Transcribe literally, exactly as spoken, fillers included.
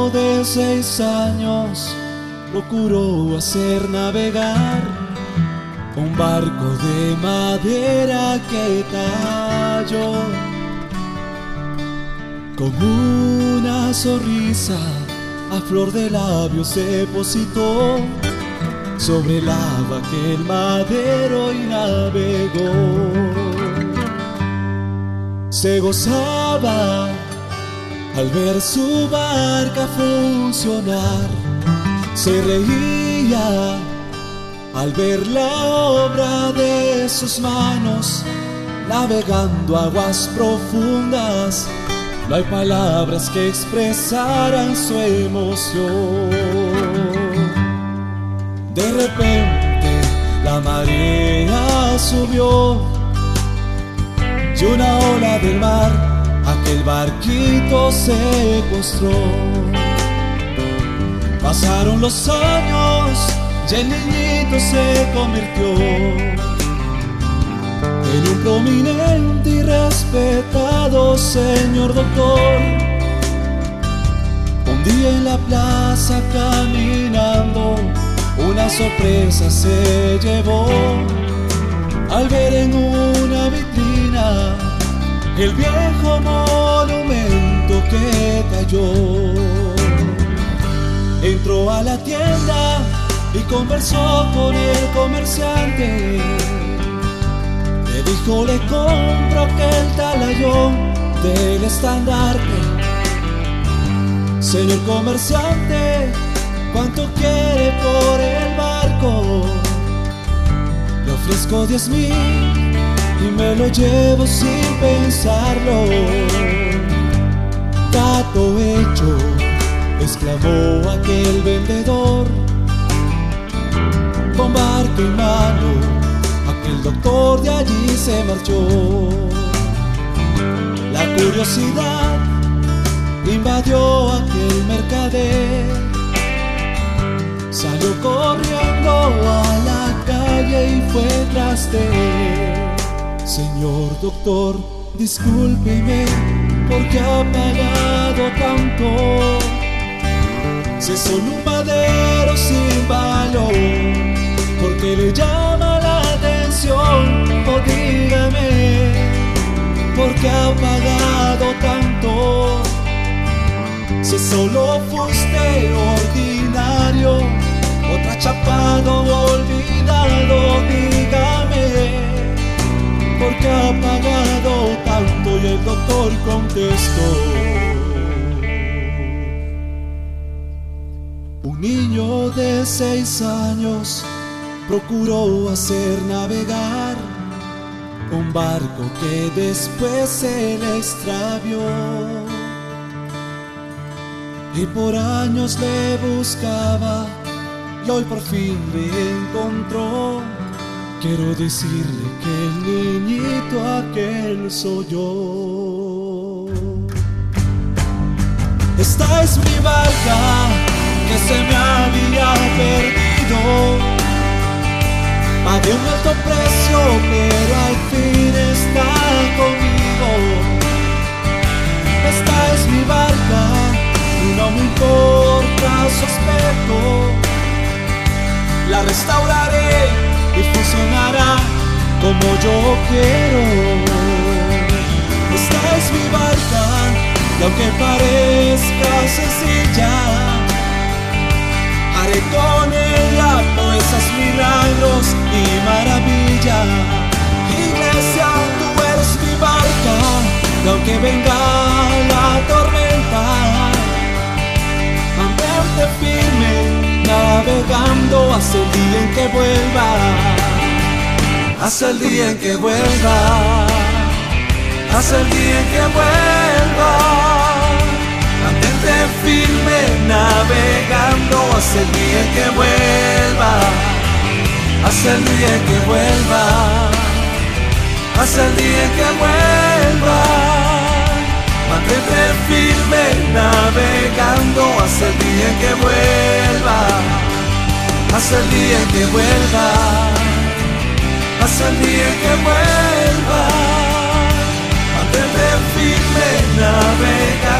de seis años procuró hacer navegar un barco de madera que cayó. Con una sonrisa a flor de labios depositó sobre el agua que el madero y navegó. Se gozaba al ver su barca funcionar, se reía al ver la obra de sus manos, navegando aguas profundas. No hay palabras que expresaran su emoción. De repente la marea subió y una ola del mar aquel barquito secuestró. Pasaron los años y el niñito se convirtió en un prominente y respetado señor doctor. Un día en la plaza caminando, una sorpresa se llevó al ver en una vitrina el viejo monumento que cayó. Entró a la tienda y conversó con el comerciante. Le dijo: le compro aquel talayón del estandarte. Señor comerciante, ¿cuánto quiere por el barco? Le ofrezco diez mil y me lo llevo sin pensarlo. Trato hecho, exclamó aquel vendedor. Con barco en mano, aquel doctor de allí se marchó. La curiosidad invadió aquel mercader. Salió corriendo a la calle y fue tras de él. Señor doctor, discúlpeme, porque ha pagado tanto. Si es solo un madero sin valor, ¿por qué le llama la atención? O dígame, ¿por qué ha pagado tanto? Si solo fuiste ordinario, otra chapado olvidado, dígame, ¿por qué ha pagado tanto? Y el doctor contestó: un niño de seis años procuró hacer navegar un barco que después se le extravió. Y por años le buscaba y hoy por fin le encontró. Quiero decirle que el niñito aquel soy yo. Esta es mi barca que se me había perdido. Pagué un alto precio, pero al fin está conmigo. Esta es mi barca y no me importa su aspecto. La restauraré y funcionará como yo quiero. Esta es mi barca y aunque parezca sencilla, haré con ella proezas, milagros y maravilla. Iglesia, tú eres mi barca y aunque venga la tormenta, mantente firme navegando hasta el día en que vuelva. Hasta el día en que vuelva. Hasta el día en que vuelva. Mantente firme navegando hasta el día en que vuelva. Hasta el día en que vuelva. Hasta el día en que vuelva. Mantente firme navegando hasta el día en que vuelva. Hasta el día en que vuelva. Hasta el día en que vuelva. Mantente firme navegando